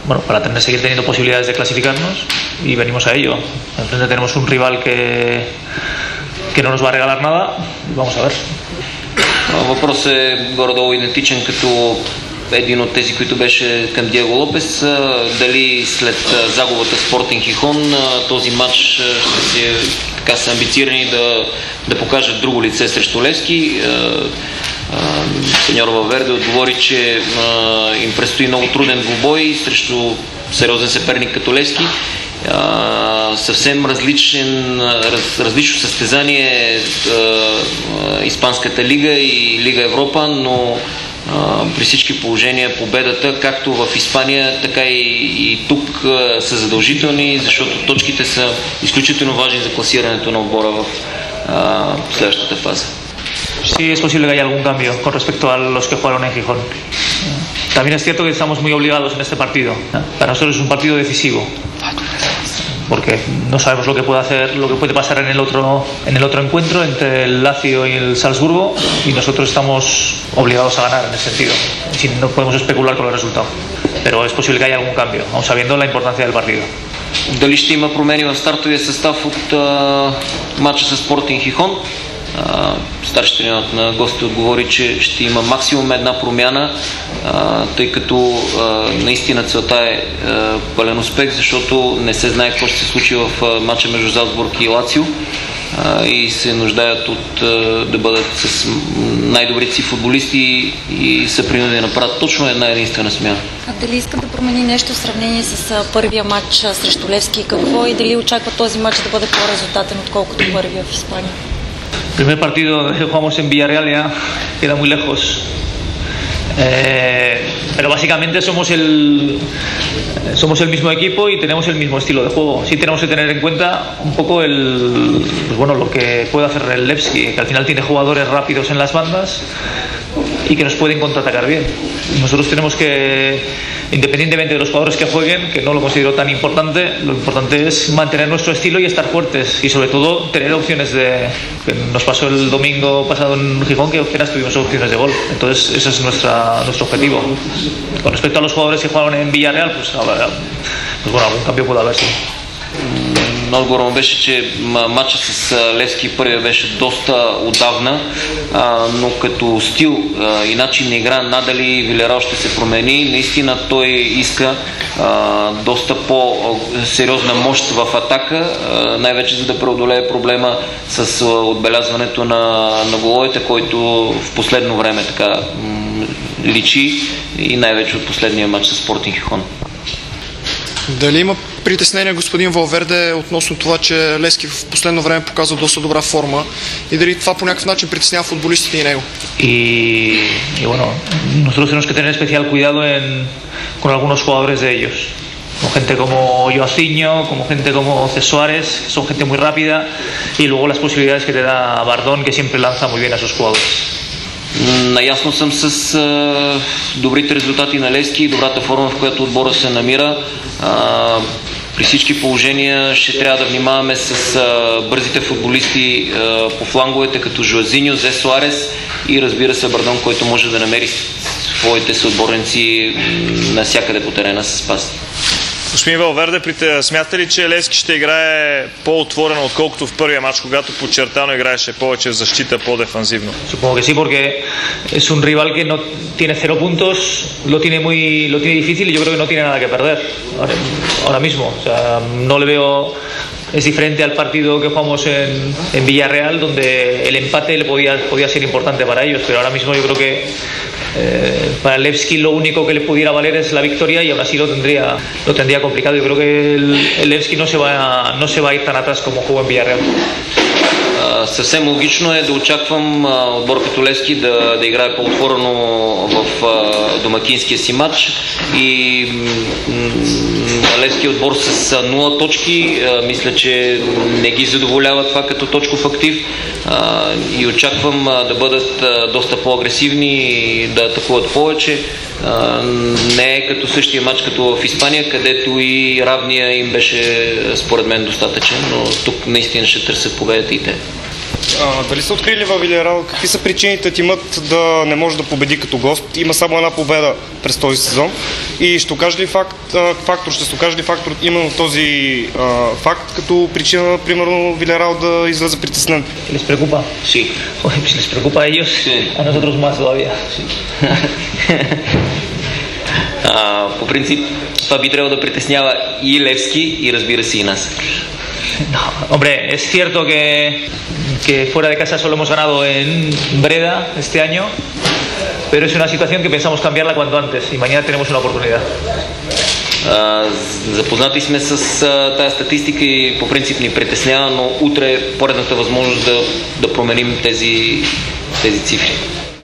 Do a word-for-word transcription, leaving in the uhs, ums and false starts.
bueno, para tener, seguir teniendo posibilidades de clasificarnos y venimos a ello. Enfrente tenemos un rival que, que no nos va a regalar nada y vamos a ver. Въпрос е горе-долу идентичен като един от тези, които беше към Диего Лопес. Дали след загубата Спортинг Хихон този матч ще се, така са амбицирани да, да покажат друго лице срещу Левски? Сеньор Валверде отговори, че им предстои много труден двубой срещу сериозен съперник като Левски. Uh, съвсем различен, раз, различно състезание uh, Испанската лига и Лига Европа, но uh, при всички положения победата, както в Испания, така и, и тук uh, са задължителни, защото точките са изключително важни за класирането на отбора в uh, следващата фаза. Sí, es posible que haya algún cambio con respecto a los que jugaron en Gijón. También es cierto que estamos muy obligados en este partido. Para nosotros es un partido decisivo, porque no sabemos lo que puede hacer, lo que puede pasar en el otro, en el otro encuentro entre el Lazio y el Salzburgo, y nosotros estamos obligados a ganar en ese sentido. Si no podemos especular con el resultado, pero es posible que haya algún cambio, aun sabiendo la importancia del partido. Дали ще има промени в стартовия състав от а, матча с Спортинг Хихон? Старши тренерът на гостите отговори, че ще има максимум една промяна, а, тъй като а, наистина целта е а, пълен успех, защото не се знае какво ще се случи в а, матча между Залцбург и Лацио а, и се нуждаят от а, да бъдат с най-добрите си футболисти и са принудени да направят точно една единствена смяна. А дали искат да промени нещо в сравнение с а, първия матч срещу Левски? Какво и дали очаква този матч да бъде по-резултатен, отколкото първия в Испания? El primer partido que jugamos en Villarreal ya queda muy lejos, eh, pero básicamente somos el somos el mismo equipo y tenemos el mismo estilo de juego. Sí tenemos que tener en cuenta un poco el, pues bueno, lo que puede hacer el Levski, que al final tiene jugadores rápidos en las bandas y que nos pueden contraatacar bien. Nosotros tenemos que, independientemente de los jugadores que jueguen, que no lo considero tan importante, lo importante es mantener nuestro estilo y estar fuertes y sobre todo tener opciones de... Que nos pasó el domingo pasado en Gijón que apenas tuvimos opciones de gol, entonces ese es nuestra, nuestro objetivo. Con respecto a los jugadores que jugaron en Villarreal, pues, pues bueno, algún cambio puede haber, sí. Отговорът му беше, че матчът с Левски първия беше доста отдавна, а, но като стил а, и начин на игра надали Вилерал ще се промени. Наистина той иска а, доста по-сериозна мощ в атака, а, най-вече за да преодолее проблема с а, отбелязването на, на головете, който в последно време така м- личи и най-вече от последния матч с Спортинг Хихон. Дали има притеснение господин Валверде относно това, че Левски в последно време показва доста добра форма и дали това по някакъв начин притеснява футболистите и него? Y, y bueno, nosotros tenemos que tener especial cuidado en, con algunos jugadores de ellos, con gente como Joaciño, como gente como Cés Suárez, que son gente muy rápida, y luego las posibilidades que te da Bardón, que siempre lanza muy bien a sus jugadores. Наясно съм с а, добрите резултати на Левски и добрата форма, в която отбора се намира. А, при всички положения ще трябва да внимаваме с а, бързите футболисти а, по фланговете, като Жуазиньо, Зе Суарес и разбира се Бардон, който може да намери своите съотборници навсякъде по терена с пас. Господин Валверде, смятате ли, че Левски ще играе по-отворено, отколкото в първия матч, когато подчертано играеше повече в защита, по-дефанзивно? Supongo que sí, porque es un rival que no tiene cero puntos, lo tiene muy, lo tiene difícil y yo creo que no tiene nada que perder ahora, ahora mismo. O sea, no le veo. Es diferente al partido que jugamos en, en Villarreal, donde el empate le podía, podía ser importante para ellos, pero ahora mismo yo creo que eh, para el Levski lo único que le pudiera valer es la victoria y ahora sí lo tendría, lo tendría complicado. Yo creo que el, el Levski no se va, no se va a ir tan atrás como jugó en Villarreal. Uh, съвсем логично е да очаквам uh, отбор като Левски да, да играе по-отворено в uh, домакинския си матч и uh, Левски отбор с нула точки, uh, мисля, че не ги задоволява това като точков актив uh, и очаквам uh, да бъдат uh, доста по-агресивни и да атакуват повече. Uh, не е като същия матч като в Испания, където и равния им беше според мен достатъчен, но тук наистина ще търсят победата и те. А, дали са открили във Вилерал какви са причините тимът да не може да победи като гост? Има само една победа през този сезон. И ще окаже ли факт, а, фактор, ще се окаже ли фактор именно този а, факт като причина, примерно, Вилерал да излезе притеснен? ¿Les preocupa? Sí. Pues les preocupa a ellos, Sí. a nosotros más todavía. А, по принцип, това би трябвало да притеснява и Левски, и разбира се и нас. No, hombre, es cierto que, que fuera de casa solo hemos ganado en Breda este año, pero es una situación que pensamos cambiarla cuanto antes y mañana tenemos una oportunidad. А, запознати сме с а, тази статистика и по принцип ни притеснява, но утре е поредната възможност да, да променим тези, тези цифри.